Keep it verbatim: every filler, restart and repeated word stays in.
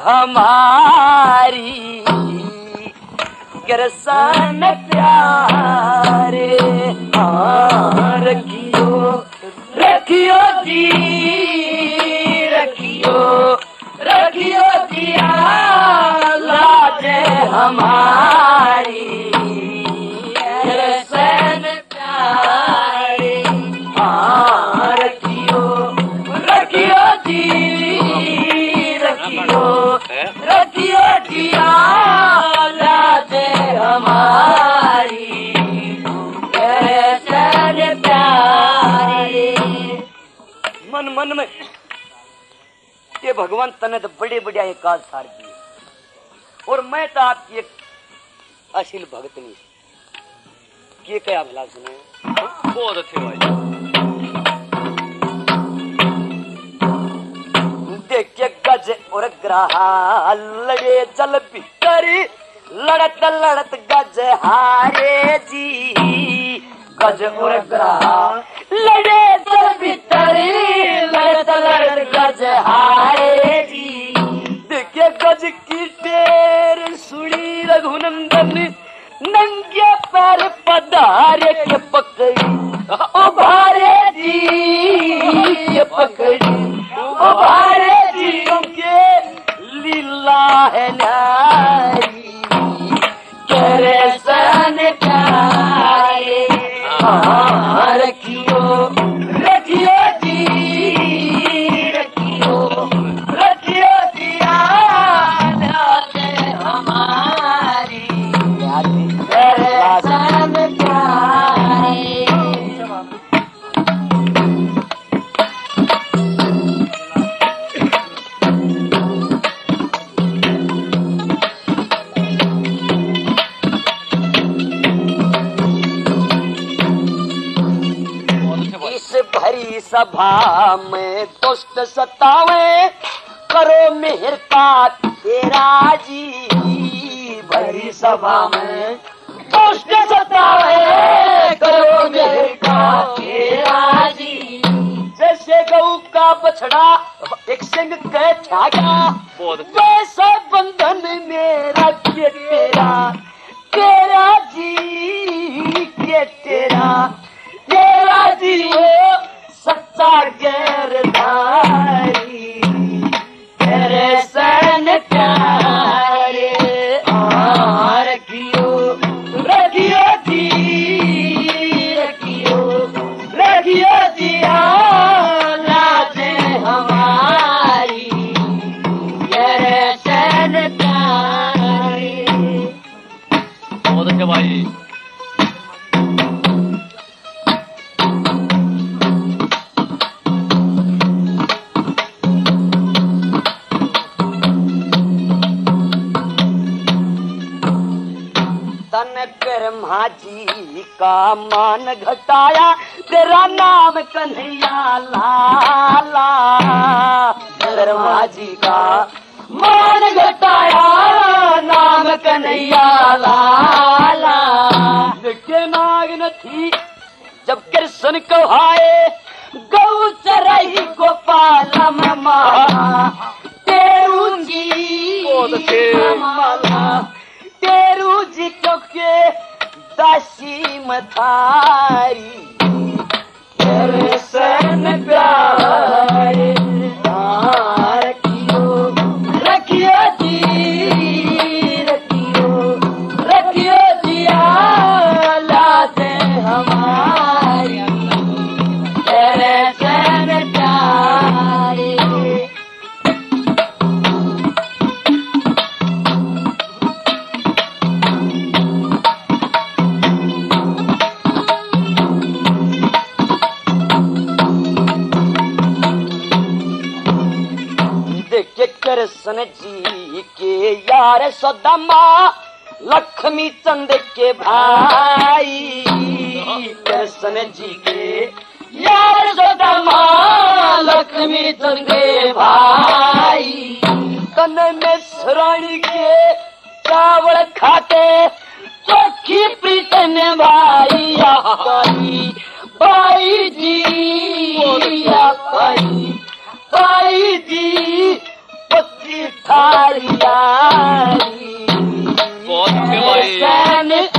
हमारी कृष्ण प्यारे। हाँ रखियो रखियो जी रखियो रखियो दिया लाज हमारी कृष्ण प्यारे। हाँ रखियो रखियो जी रखियो रखियो दिया लाज हमारी कृष्ण प्यारे। मन मन में ये भगवान तने तो बड़े बढ़िया एक काज सार दिए और मैं तो आपकी एक अशील भगत नहीं ये क्या भला सुने। बहुत अच्छे भाई। देखिए गज और ग्रहा लड़े जल भीतरी लड़त लड़त गज हारे जी। गज और ग्रहा लड़े जल भीतरी लड़त लड़त गज हारे जी। देखिए गज की टेर सुड़ी रघुनंदन नंगे पैर पधारे के पकड़ी ओ भारे जी के पकड़ी ओ भारे जी के लीला है नारी कृष्ण प्यारे। हाँ रखियो रखियो जी रखियो रखियो दिया लाज हमारी कृष्ण प्यारे। इस भरी सभा में दुष्ट सतावे करो मेहर का तेरा जी। भरी सभा में दुष्ट सतावे करो मेहर का तेरा जी। जैसे गऊ का बछड़ा एक सिंह के छाया वैसा बंधन मेरा के तेरा तेरा जी के तेरा तेरा जी हो सच्चा गैरधारी कृष्ण प्यारे। हाँ रखियो रखियो जी रखियो रखियो दिया लाज हमारी कृष्ण प्यारे। बहुत अच्छे भाई। तन ब्रह्मा जी का मान घटाया तेरा नाम कन्हैया लाला। ब्रह्मा जी का मान घटाया नाम कन्हैया लाला। के नाग न थी जब कृष्ण को आए गौ चराई गोपाल माला तेरू जी माला तेरू जी के दासी मथारी कृष्ण प्यारे। हाँ रखियो रखियो जी रखियो रखियो दिया लाज हमारी कृष्ण प्यारे। कृष्ण जी के यार सदमा लक्ष्मी चंद के भाई। कृष्ण जी के यार सदमा लक्ष्मी चंद के भाई। तन में श्राणी के चावल खाते चौखी प्रीतन भाई भाई जी भाई भाई जी पति था यारी यारी बहुत अच्छे भाई। सैन